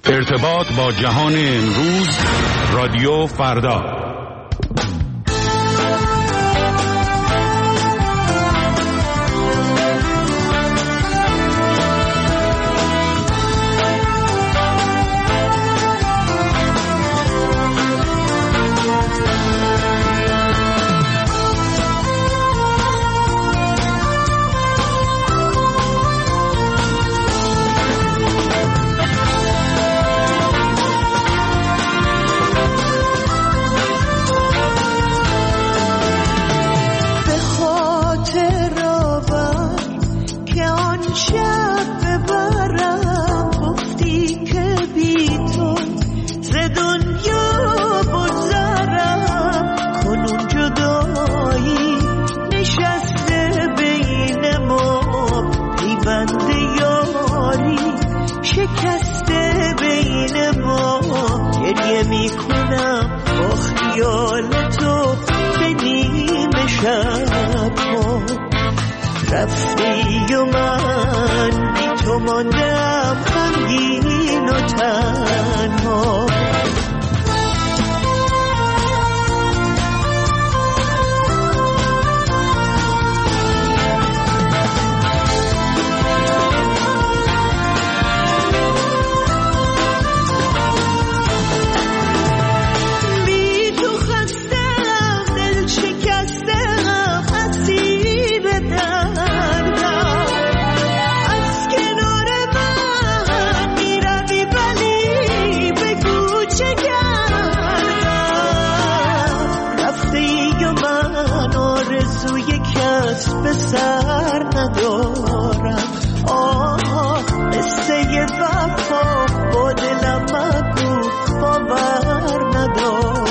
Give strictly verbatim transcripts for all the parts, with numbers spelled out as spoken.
ارتباط با جهان امروز، رادیو فردا. رفتی و من بی تو ماندم غمگین و تنها. به سر ندارم، آه قصه وفا با دلم مگو، باور ندارم.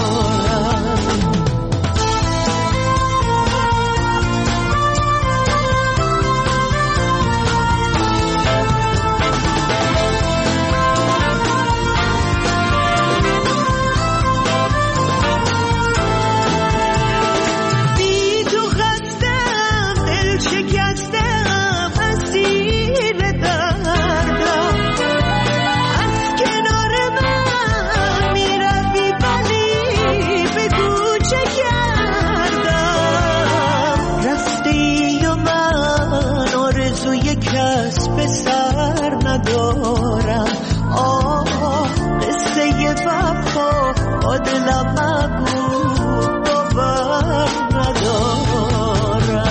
به سر ندارم، آه قصه وفا با دلم مگو، باور ندارم.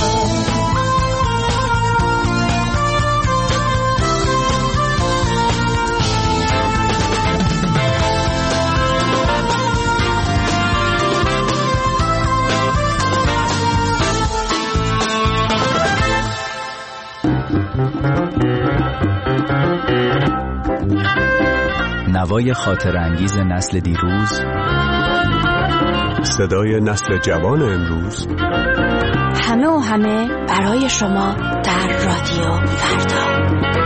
نوای خاطر انگیز نسل دیروز، صدای نسل جوان امروز، همه و همه برای شما در رادیو فردا.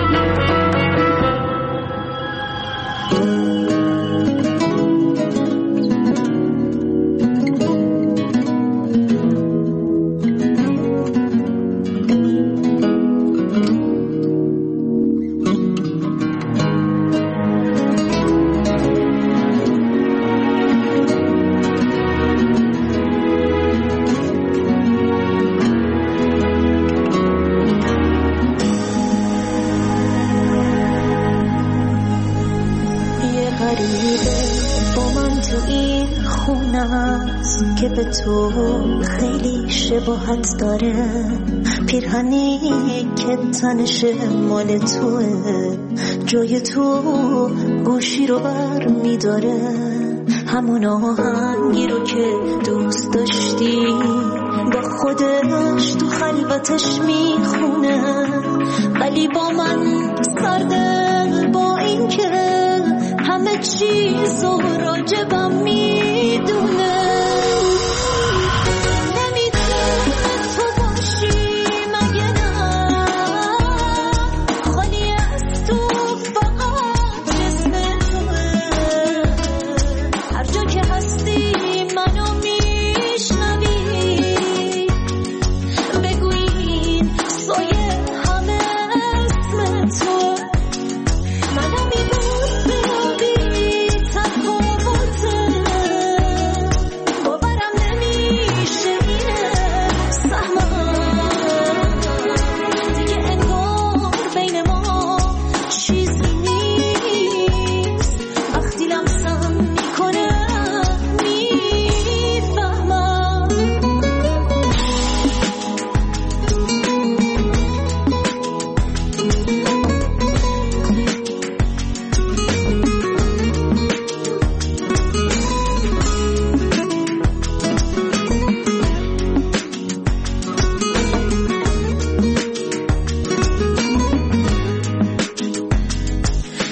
که به تو خیلی شباهت داره، پیرهنی که تنش مال توه، جای تو گوشی رو بر میداره، همون آهنگی رو که دوست داشتی با خودش تو خلوتش میخونه، ولی با من سرده، با این که همه چیز رو راجبم میدونه. منم میبود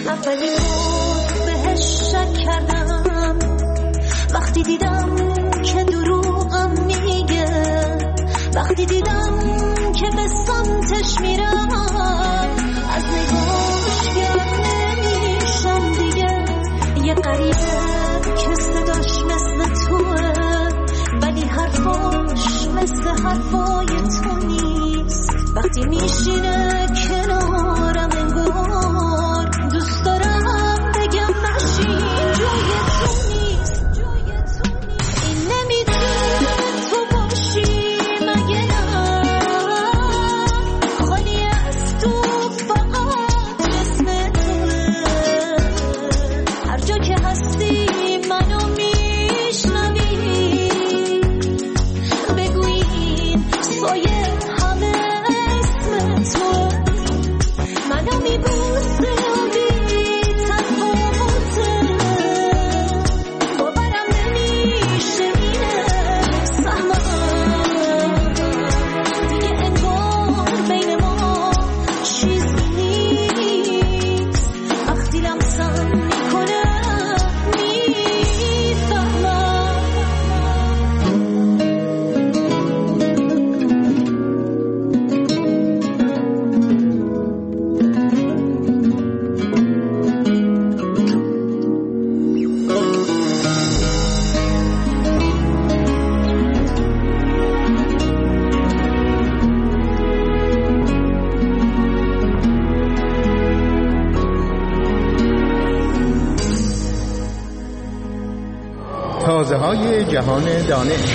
اولی بار بهش شک کردم وقتی دیدم که دروغم میگه، وقتی دیدم که به سمتش میرم از نگاش گرد نمیشم دیگه. یه غریبه که صداش مثل توه ولی حرفاش مثل حرفای تو نیست. وقتی میشینه کنارم انگار دوست دارم بگم نشین جای تو نیست. این نمیتونه تو باشی مگه نه، خالی از تو فقط اسم توه. هر جا که هستی منو میشنوی، بگو این سایه همه اسم توه. منو میبوسه و بی تفاوته، باورم نمیشه اینه سهمم دیگه، انگار بین ما چیزی نیست. وقتی لمسم میکنه میفهمم. تازه های جهان دانش.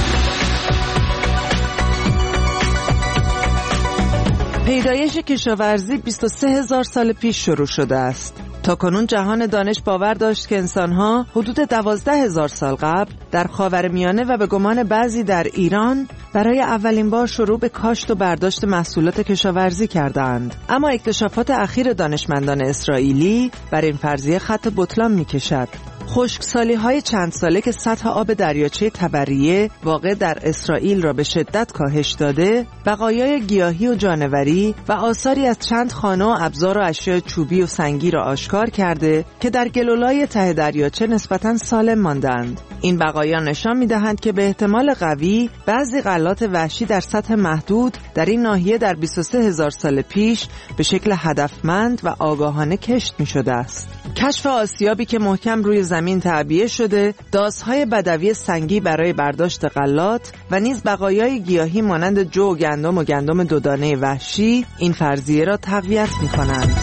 پیدایش کشاورزی بیست و سه هزار سال پیش شروع شده است. تا کنون جهان دانش باور داشت که انسان‌ها حدود دوازده هزار سال قبل در خاورمیانه و به گمان بعضی در ایران برای اولین بار شروع به کاشت و برداشت محصولات کشاورزی کردند. اما اکتشافات اخیر دانشمندان اسرائیلی بر این فرضیه خط بطلان می‌کشد. خشکسالی‌های چند ساله که سطح آب دریاچه تبریه واقع در اسرائیل را به شدت کاهش داده، بقایای گیاهی و جانوری و آثاری از چند خانه و ابزار و اشیاء چوبی و سنگی را آشکار کرده که در گلولای ته دریاچه نسبتاً سالم ماندند. این بقایا نشان می‌دهند که به احتمال قوی بعضی غلات وحشی در سطح محدود در این ناحیه در بیست و سه هزار سال پیش به شکل هدفمند و آگاهانه کشت می‌شده است. کشف آسیابی که محکم روی زمین تعبیه شده، دازهای بدوی سنگی برای برداشت غلات و نیز بقایای گیاهی مانند جو و گندم و گندم دودانه وحشی این فرضیه را تقویت می‌کنند.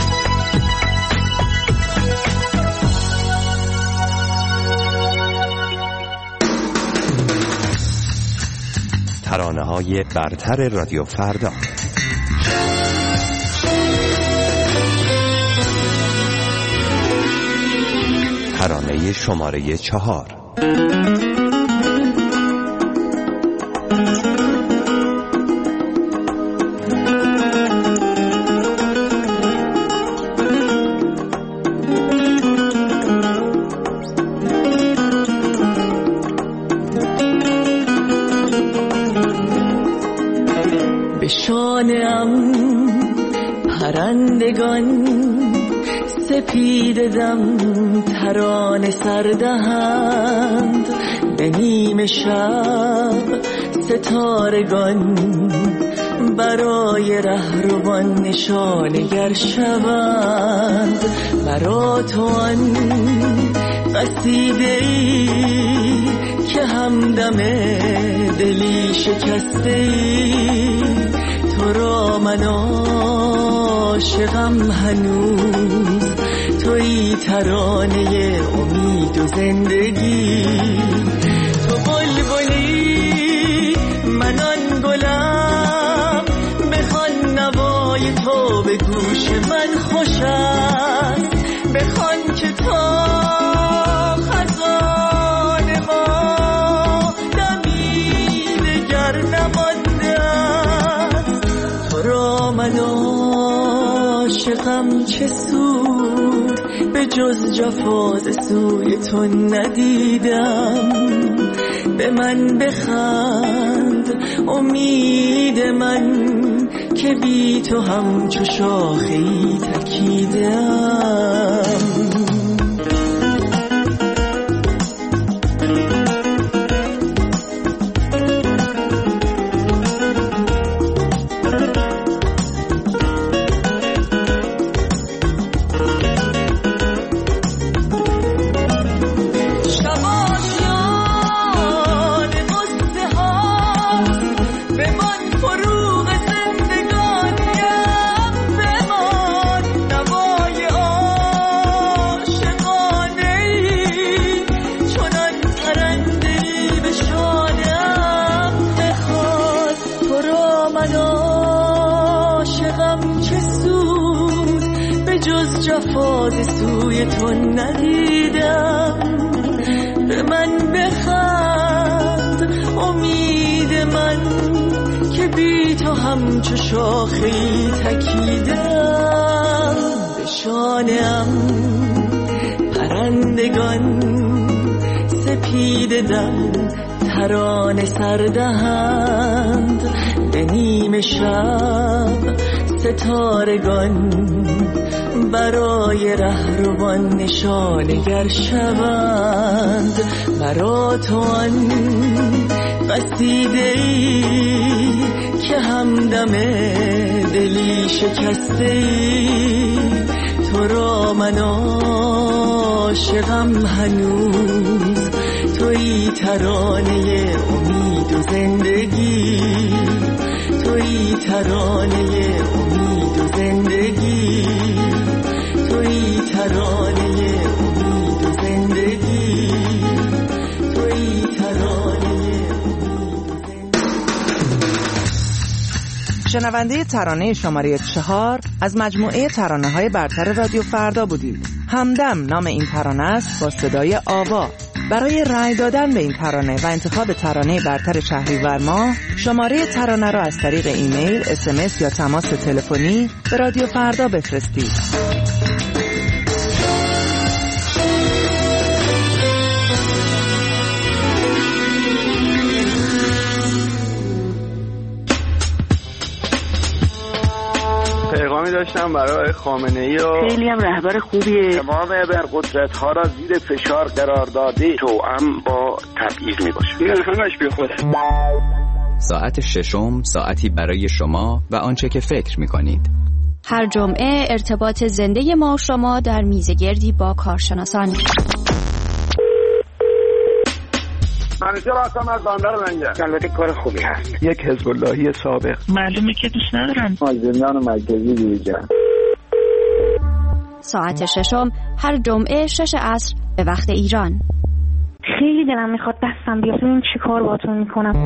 ترانه‌های برتر رادیو فردا. ترانه شماره چهار. به شانه‌ام پرندگان سپید دم ترانه سردهند، به نیمه شب ستارگان برای رهروان نشانگر شوند. مرا تو آن قصیده‌ای که همدم دلی شکسته‌ای، تو را من عاشقم هنوز، تویی ترانه امید و زندگی. تو بلبلی من آن گلم، بخوان نوای تو به گوش من خوش است، بخوان که تا خزان ما دمی دگر نمانده است. تو را من عاشقم چه سود، به جز جفاز سوی تو ندیدم. به من بخند امید من که بی تو همچو شاخه‌ای تکیدم. جز جفا ز سوی تو ندیدم. به من بخند امید من که بی تو همچو شاخه‌ای تکیدم. به شانه‌ام پرندگان سپیده دم ترانه سردهند. به نیم شب ستارگان برای رهروان نشانگر شوند. مرا تو آن قصیده‌ای که همدم دلی شکسته‌ای. تو را من عاشقم هنوز، تویی ترانه امید و زندگی. تویی ترانه امید و زندگی. تویی ترانه امید و زندگی. تویی ترانه امید و زندگی. شنونده ترانه شماره چهار از مجموعه ترانه‌های برتر رادیو فردا بودید. همدم نام این ترانه است با صدای آوا. برای رأی دادن به این ترانه و انتخاب ترانه برتر شهریور ماه شماره ترانه را از طریق ایمیل، اس ام اس یا تماس تلفنی به رادیو فردا بفرستید. پیغامی داشتم برای خامنه‌ای و خیلی هم رهبر خوبیه. تمام ابرقدرت‌ها را زیر فشار قرار داده، توأم با تبعیض میباشه. این همش بی خوده. ساعت ششم ساعتی برای شما و آنچه که فکر می‌کنید. هر جمعه ارتباط زنده ما و شما در میزگردی با کارشناسان. منیژه راستم از بندر منگه. البته کار خوبی هست. یک حزب اللهی سابق. معلومه که دوست ندارن. مازندران و مرکزی دیگر. ساعت ششم هر جمعه شش عصر به وقت ایران. خیلی دلم میخواد دستم بیاد ببینم چی کار باهاتون میکنم.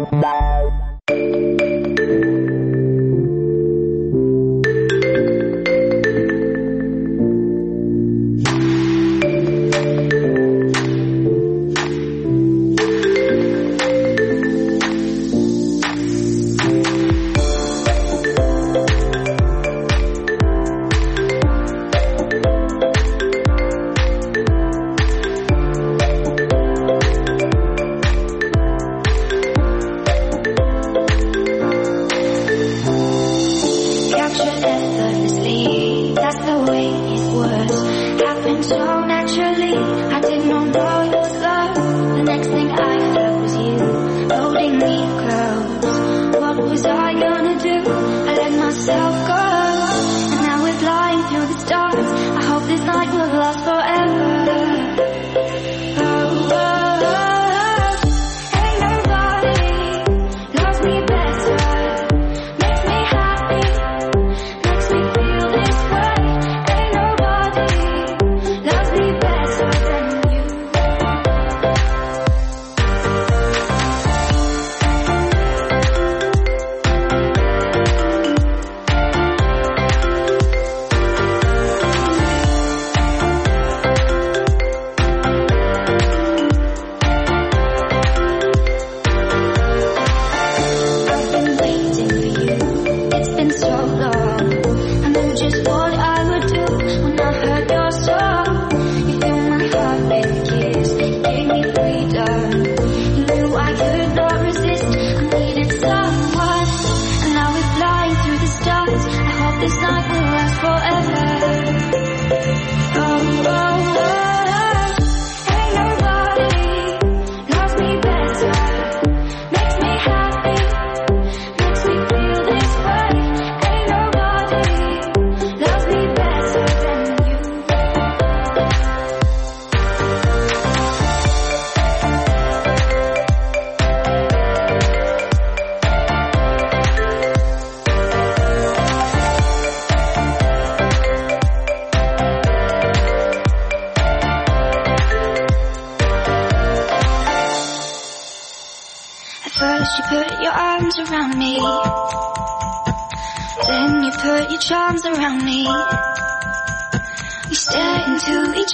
First you put your arms around me, then you put your charms around me.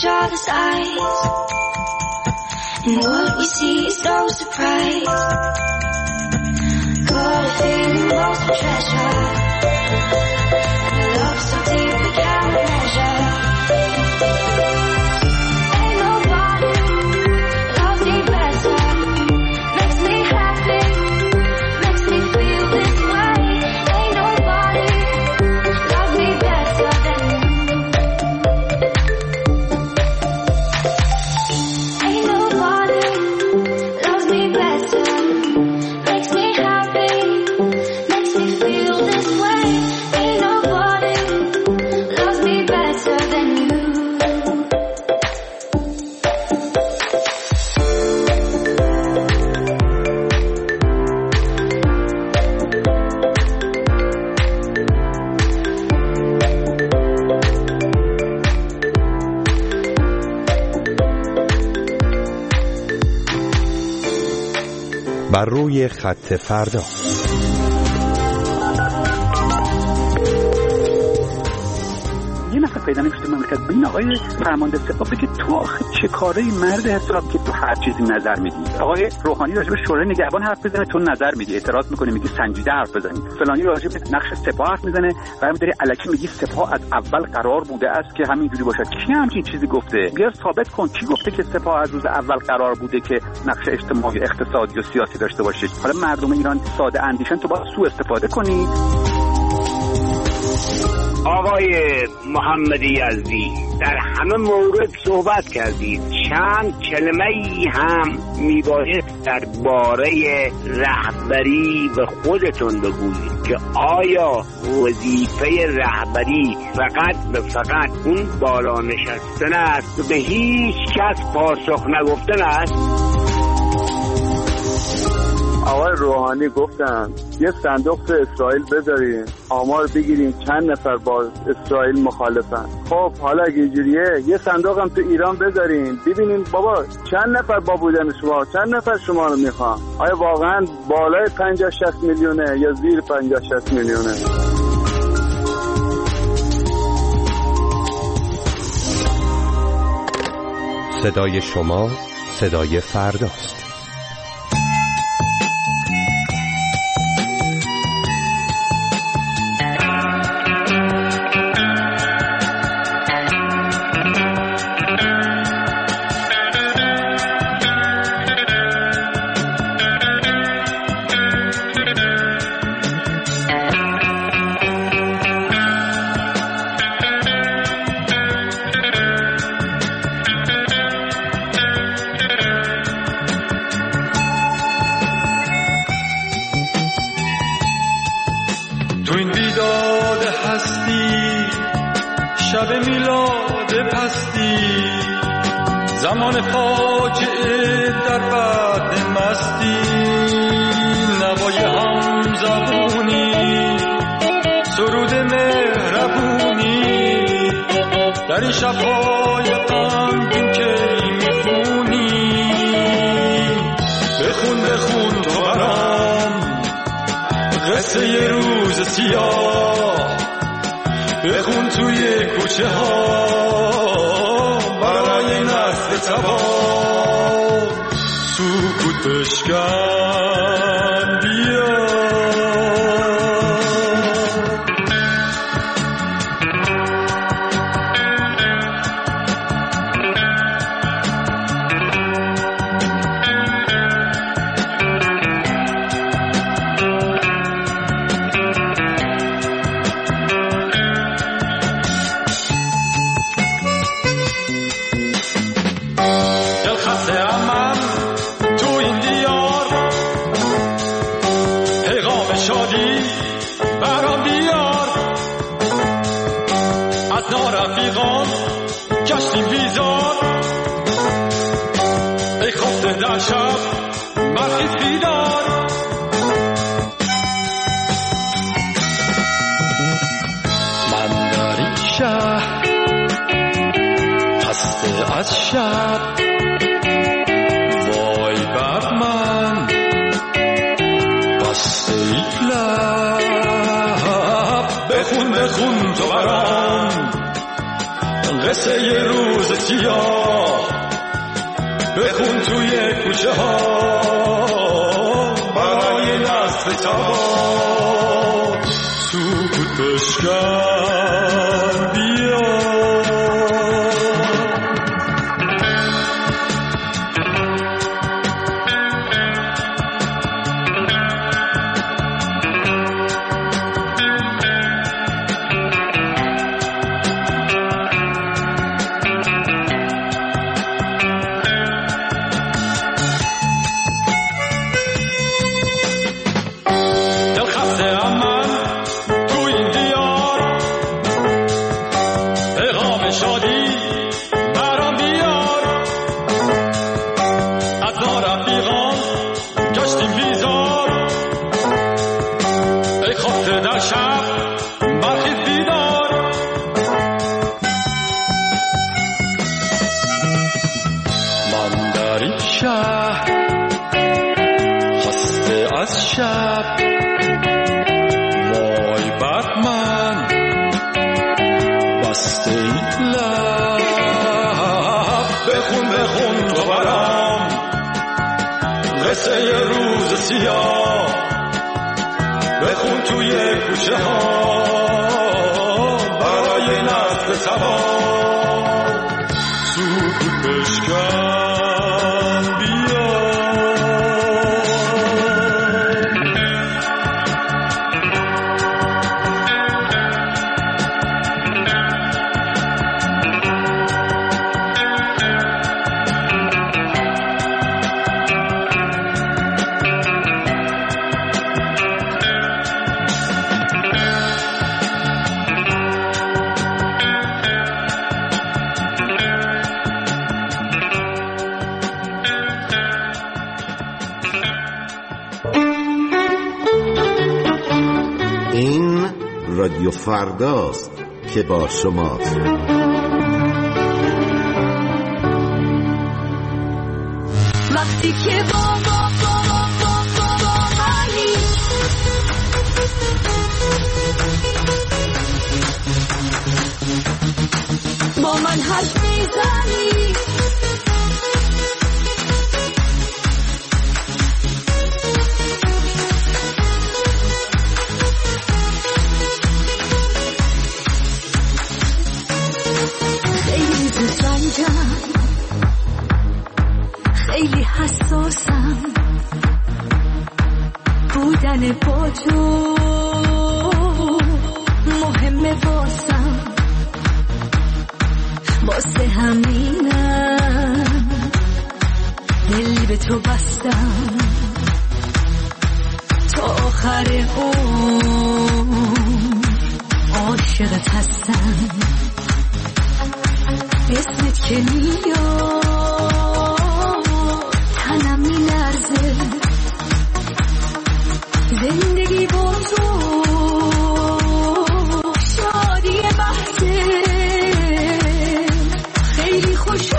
each other's eyes, and what we see is no surprise. Got a feeling lost for treasure, and a love so deep we can't measure. Ain't nobody loves me better, makes me happy, makes me feel this way. Ain't nobody loves me better than you. Ain't nobody loves me better, makes me happy, makes me feel this way. Ain't nobody loves me better than you. بر روی خط فردا. یه نفر پیدا نمیشه مملکت بین آقای فرمانده سپاه بگه تو آخه چه کاره مرد حساب که تو هر چیزی نظر میدی. آقای روحانی راجع به شورای نگهبان حرف بزنه تو نظر میدی، اعتراض میکنی میگی سنجیده حرف بزنی. فلانی راجع به نقش سپاه حرف میزنه و داری الکی میگی سپاه از اول قرار بوده است که همینجوری باشد. کی همچین چیزی گفته؟ بیا ثابت کن کی گفته که سپاه از روز اول قرار بوده که نقش اجتماعی، اقتصادی و سیاسی داشته باشه. حالا مردم ایران ساده اندیشن، تو باید سوء استفاده کنی. آقای محمدی یزدی در همه مورد صحبت کردید، چند کلمه ای هم میباید درباره رهبری به خودتون بگویید که آیا وظیفه رهبری فقط به فقط اون بالا نشستن است و به هیچ کس پاسخ نگفتن است؟ آقای روحانی گفتن یه صندوق تو اسرائیل بذارین، آمار بگیریم چند نفر با اسرائیل مخالفن. خب حالا اگه اینجوریه یه صندوق هم تو ایران بذارین ببینین بابا چند نفر با بودن شما، چند نفر شما رو میخوان. آیا واقعا بالای پنجاه شصت میلیونه یا زیر پنجاه شصت میلیونه؟ صدای شما صدای فرداست. زمان فاجعه در بعد مستی، نوای هم زبونی، سرود مهربونی، در این شب‌های غمگین که میخونی. بخون بخون تو برام قصه یه روز سیاه، بخون توی کوچه ها برای نسل تبار. سکوت بشکن بیا، کشتیم بیزار ای خفته در شب مرخیز بیدار. من در این شهر خسته از شب، وای بر من بسته ای لب. بخون بخون تو برام قصه ی روز سیاه بخون توی کوچه ها برای نسل جوان سکوت بشکن بیا. بخون توی کوچه ها برای نسل جوان سکوت بشکن بیا. رادیو فرداست که با شماست. وقتی که با با با با با با منی با من حرف میزنی خیلی حساسم بودن با تو مهمه واسم واسه همینم دل به تو بستم تا آخر عمر عاشقت هستم اسمت که میاد تنم میلرزه زندگی با تو شادی بحثه خیلی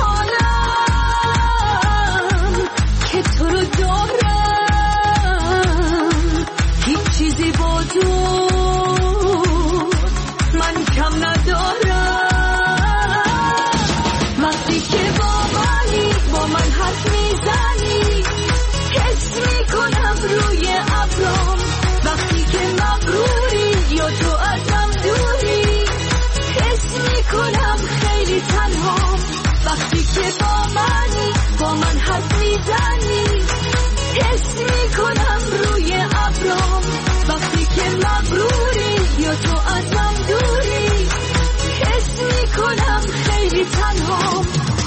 خوشحالم که تو رو دارم هیچ چیزی با تو من کم ندارم وقتی که با منی با من حرف میزنی حس میکنم روی ابرام وقتی که مغروری یا تو ازم دوری حس میکنم خیلی تنها وقتی که با منی با من حرف میزنی حس میکنم روی ابرام وقتی که مغروری یا تو ازم دوری حس میکنم خیلی تنها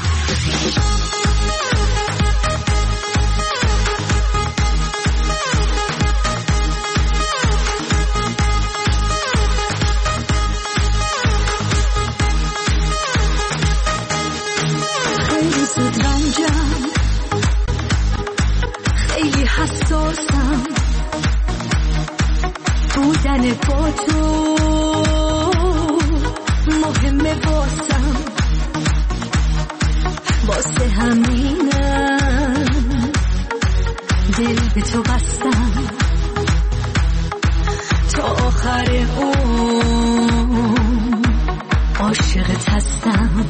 خیلی زود رنجم خیلی حساسم بودن با تو مهمه واسم واسه همینم دل به تو بستم تا آخر عمر عاشقت هستم میکنم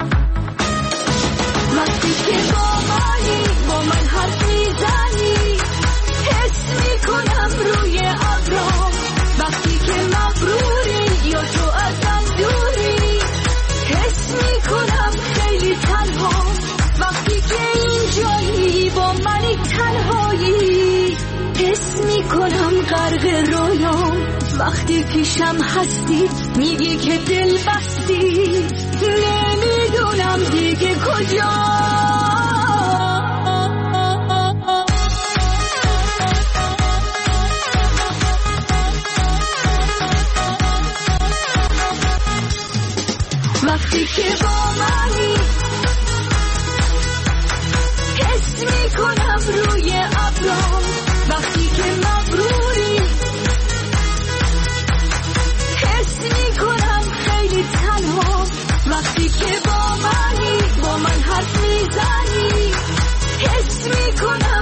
وقتی که با منی با من حرف میزنی حس میکنم روی ابرام وقتی که مغروری یا تو ازم دوری حس میکنم خیلی تنها وقتی که اینجایی با منی تنهایی حس میکنم غرق رویام وقتی پیشم هستی میگی که دل بستی نمیدونم دیگه کجا وقتی که با منی حس میکنم روی ابرام وقتی که مغروری حس میکنم خیلی تنها وقتی که با منی با من حرف میزنی حس میکنم